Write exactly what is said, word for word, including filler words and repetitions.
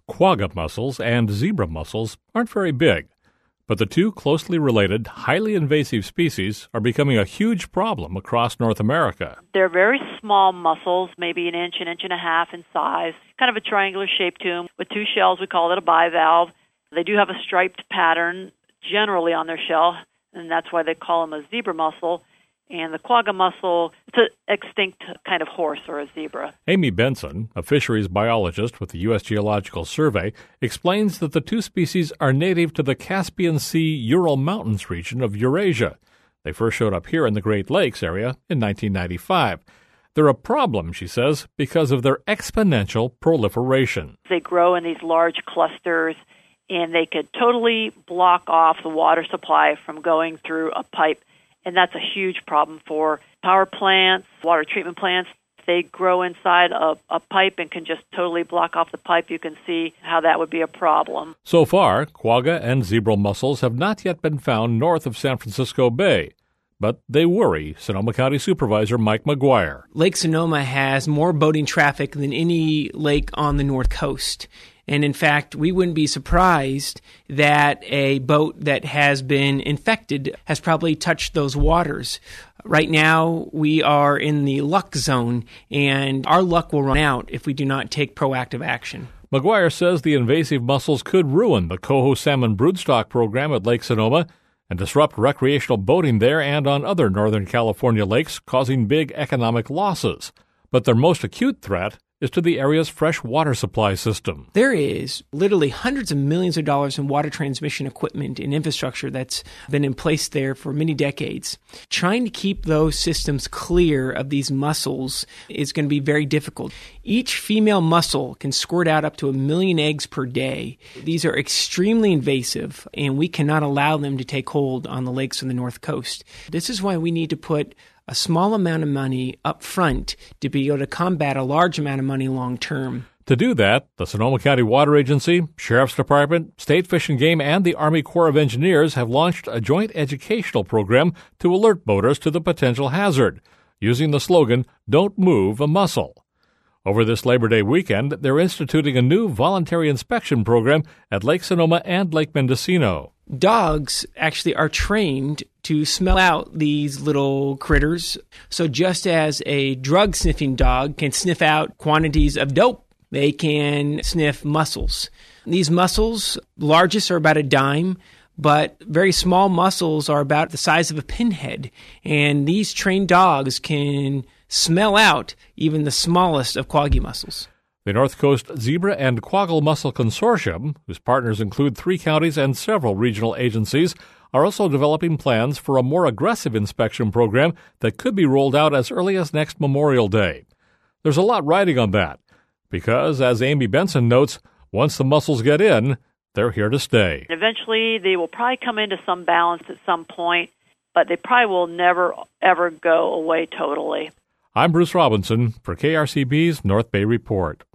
Quagga mussels and zebra mussels aren't very big, but the two closely related, highly invasive species are becoming a huge problem across North America. They're very small mussels, maybe an inch, an inch and a half in size, kind of a triangular shape to them with two shells. We call it a bivalve. They do have a striped pattern generally on their shell, and that's why they call them a zebra mussel. And the quagga mussel, it's an extinct kind of horse or a zebra. Amy Benson, a fisheries biologist with the U S Geological Survey, explains that the two species are native to the Caspian Sea-Ural Mountains region of Eurasia. They first showed up here in the Great Lakes area in nineteen ninety-five. They're a problem, she says, because of their exponential proliferation. They grow in these large clusters, and they could totally block off the water supply from going through a pipe. And that's a huge problem for power plants, water treatment plants. They grow inside a, a pipe and can just totally block off the pipe. You can see how that would be a problem. So far, quagga and zebra mussels have not yet been found north of San Francisco Bay. But they worry Sonoma County Supervisor Mike McGuire. Lake Sonoma has more boating traffic than any lake on the North Coast. And in fact, we wouldn't be surprised that a boat that has been infected has probably touched those waters. Right now, we are in the luck zone, and our luck will run out if we do not take proactive action. McGuire says the invasive mussels could ruin the coho salmon broodstock program at Lake Sonoma and disrupt recreational boating there and on other Northern California lakes, causing big economic losses. But their most acute threat is to the area's fresh water supply system. There is literally hundreds of millions of dollars in water transmission equipment and infrastructure that's been in place there for many decades. Trying to keep those systems clear of these mussels is going to be very difficult. Each female mussel can squirt out up to a million eggs per day. These are extremely invasive, and we cannot allow them to take hold on the lakes on the North Coast. This is why we need to put a small amount of money up front to be able to combat a large amount of money long term. To do that, the Sonoma County Water Agency, Sheriff's Department, State Fish and Game, and the Army Corps of Engineers have launched a joint educational program to alert boaters to the potential hazard, using the slogan, "Don't Move a Mussel." Over this Labor Day weekend, they're instituting a new voluntary inspection program at Lake Sonoma and Lake Mendocino. Dogs actually are trained to smell out these little critters. So just as a drug-sniffing dog can sniff out quantities of dope, they can sniff mussels. These mussels, largest are about a dime, but very small mussels are about the size of a pinhead. And these trained dogs can smell out even the smallest of quagga mussels. The North Coast Zebra and Quagga Mussel Consortium, whose partners include three counties and several regional agencies, are also developing plans for a more aggressive inspection program that could be rolled out as early as next Memorial Day. There's a lot riding on that, because, as Amy Benson notes, once the mussels get in, they're here to stay. Eventually, they will probably come into some balance at some point, but they probably will never, ever go away totally. I'm Bruce Robinson for K R C B's North Bay Report.